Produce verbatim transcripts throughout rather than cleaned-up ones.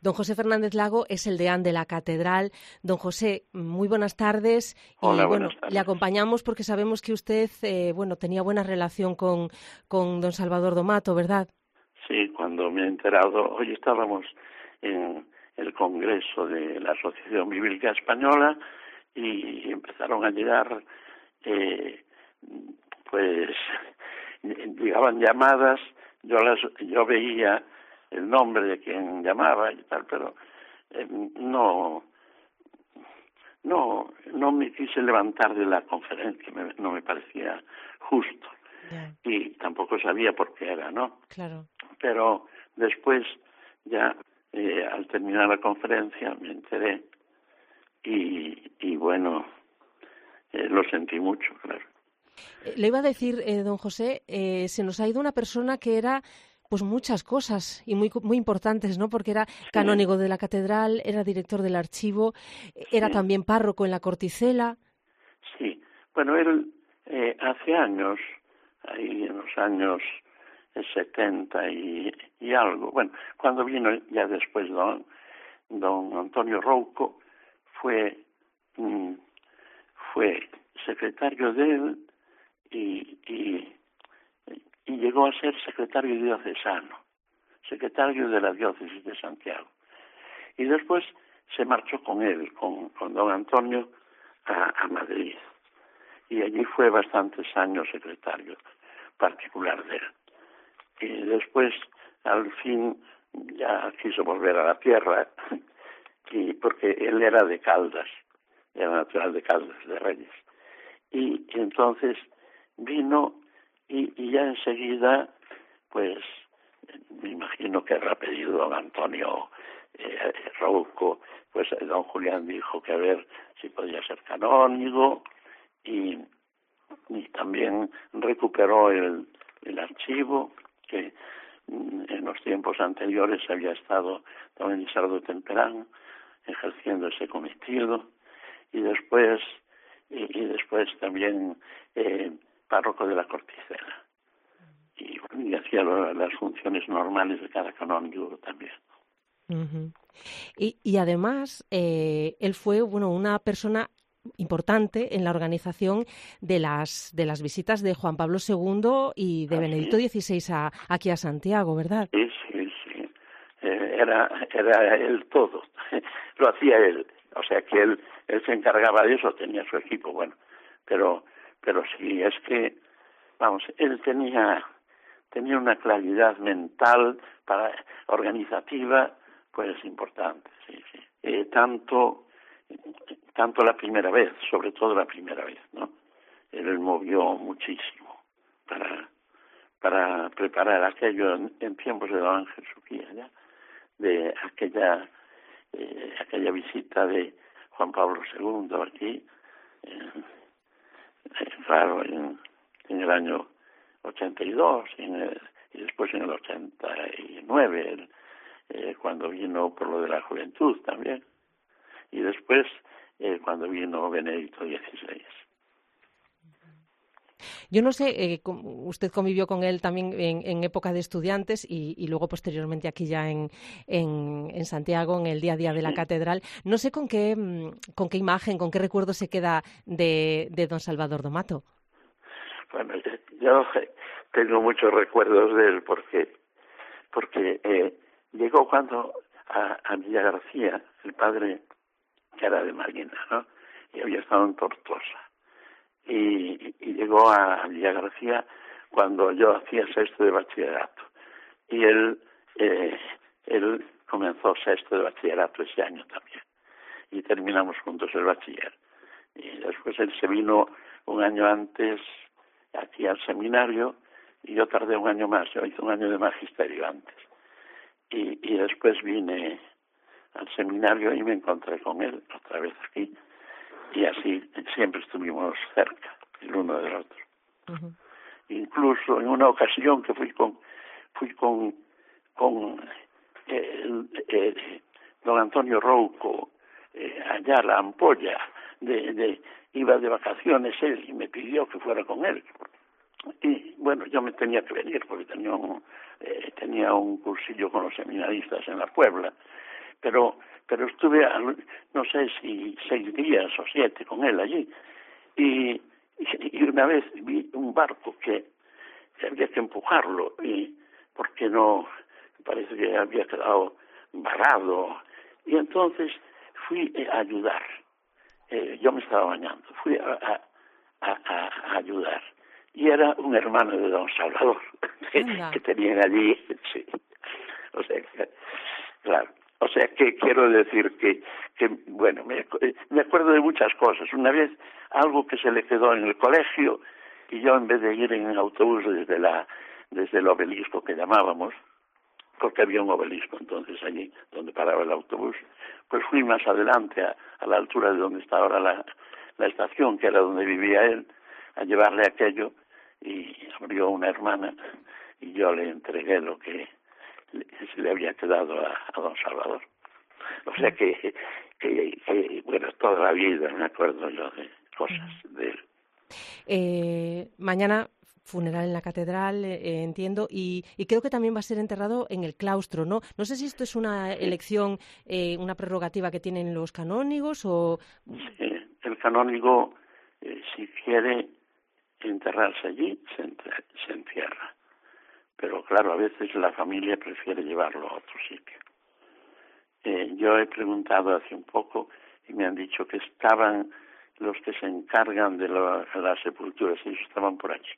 Don José Fernández Lago es el deán de la catedral. Don José, muy buenas tardes. Hola, y bueno, buenas tardes. le acompañamos porque sabemos que usted eh, bueno, tenía buena relación con, con don Salvador Domato, ¿verdad? Sí, cuando me he enterado, hoy estábamos en el Congreso de la Asociación Bíblica Española y empezaron a llegar, eh, pues, llegaban llamadas, yo las, yo veía el nombre de quien llamaba y tal, pero eh, no, no, no me quise levantar de la conferencia, me, no me parecía justo. Yeah. Y tampoco sabía por qué era, ¿no? Claro. Pero después, ya eh, al terminar la conferencia, me enteré y, y bueno, eh, lo sentí mucho, claro. Eh, le iba a decir, eh, don José, eh, se nos ha ido una persona que era pues muchas cosas y muy muy importantes, ¿no? Porque era Sí, canónigo de la catedral, era director del archivo, era sí, también párroco en la Corticela. sí. Bueno, él eh, hace años, ahí en los años setenta y, y algo, bueno, cuando vino ya después don, don Antonio Rouco, fue, mm, fue secretario de él y, y, y llegó a ser secretario diocesano, secretario de la diócesis de Santiago. Y después se marchó con él, con, con don Antonio, a, a Madrid. Y allí fue bastantes años secretario particular de él. Y después, al fin, ya quiso volver a la tierra, y porque él era de Caldas, era natural de Caldas, de Reyes. Y, y entonces vino y, y ya enseguida, pues, me imagino que habrá pedido don Antonio eh, Rouco, pues don Julián dijo que a ver si podía ser canónigo, y, y también recuperó el, el archivo que en los tiempos anteriores había estado don Elisardo Temperán ejerciendo ese cometido, y después y, y después también eh, párroco de la Corticela, y, y hacía lo, las funciones normales de cada canónigo también. Uh-huh. Y, y además, eh, él fue bueno una persona importante en la organización de las de las visitas de Juan Pablo segundo y de ¿Ah, Benedicto sí? dieciséis a, aquí a Santiago, ¿verdad? Sí, sí, sí. Eh, era, era él todo. Lo hacía él. O sea que él, él se encargaba de eso, tenía su equipo, bueno. Pero, pero sí, es que, vamos, él tenía, tenía una claridad mental para organizativa, pues importante, sí, sí. Eh, tanto, tanto la primera vez, sobre todo la primera vez, ¿no? Él movió muchísimo para para preparar aquello en, en tiempos de don Ángel Suquía, ¿ya? De aquella eh, aquella visita de Juan Pablo segundo aquí, eh, eh, claro, en, en el año ochenta y dos y, en el, y después en el ochenta y nueve, el, eh, cuando vino por lo de la juventud también, y después eh, cuando vino Benedicto dieciséis. Yo no sé, eh, usted convivió con él también en, en época de estudiantes y, y luego posteriormente aquí ya en, en, en Santiago, en el día a día de la Sí. catedral. No sé con qué, con qué imagen, con qué recuerdo se queda de, de don Salvador Domato. Bueno, yo tengo muchos recuerdos de él porque porque eh, llegó cuando a, a Villa García, el padre que era de Marina, ¿no? Y había estado en Tortosa. Y, y llegó a Villa García cuando yo hacía sexto de bachillerato. Y él, eh, él comenzó sexto de bachillerato ese año también. Y terminamos juntos el bachiller. Y después él se vino un año antes aquí al seminario y yo tardé un año más. Yo hice un año de magisterio antes. Y, y después vine al seminario y me encontré con él otra vez aquí. Y así siempre estuvimos cerca, el uno del otro. Uh-huh. Incluso en una ocasión que fui con fui con con eh, el, eh, don Antonio Rouco eh, allá a la Ampolla, de, de iba de vacaciones él y me pidió que fuera con él. Y bueno, yo me tenía que venir porque tenía un, eh, tenía un cursillo con los seminaristas en la Puebla, pero pero estuve, no sé si seis días o siete con él allí, y, y una vez vi un barco que, que había que empujarlo, y porque no, parece que había quedado varado, y entonces fui a ayudar. Eh, yo me estaba bañando, fui a, a, a, a ayudar, y era un hermano de don Salvador, que, que tenían allí, sí. O sea, claro. O sea, que quiero decir que, que bueno, me, me acuerdo de muchas cosas. Una vez, algo que se le quedó en el colegio, y yo en vez de ir en autobús desde la desde el obelisco que llamábamos, porque había un obelisco entonces allí donde paraba el autobús, pues fui más adelante, a, a la altura de donde está ahora la, la estación, que era donde vivía él, a llevarle aquello, y abrió una hermana, y yo le entregué lo que se le había quedado a, a don Salvador. O sea que, que, que, bueno, toda la vida me acuerdo yo de cosas de él. Eh, mañana funeral en la catedral, eh, entiendo, y, y creo que también va a ser enterrado en el claustro, ¿no? No sé si esto es una elección, eh, una prerrogativa que tienen los canónigos o... Sí, el canónigo, eh, si quiere enterrarse allí, se, enter, se entierra. Pero claro, a veces la familia prefiere llevarlo a otro sitio. Eh, yo he preguntado hace un poco y me han dicho que estaban los que se encargan de la, las sepulturas, ellos estaban por allí.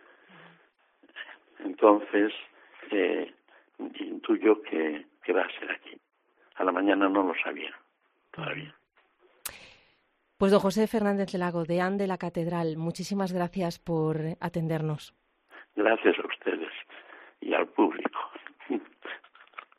Entonces, eh, intuyo que, que va a ser aquí. A la mañana no lo sabía todavía. Pues don José Fernández de Lago, deán de la Catedral, muchísimas gracias por atendernos. Gracias a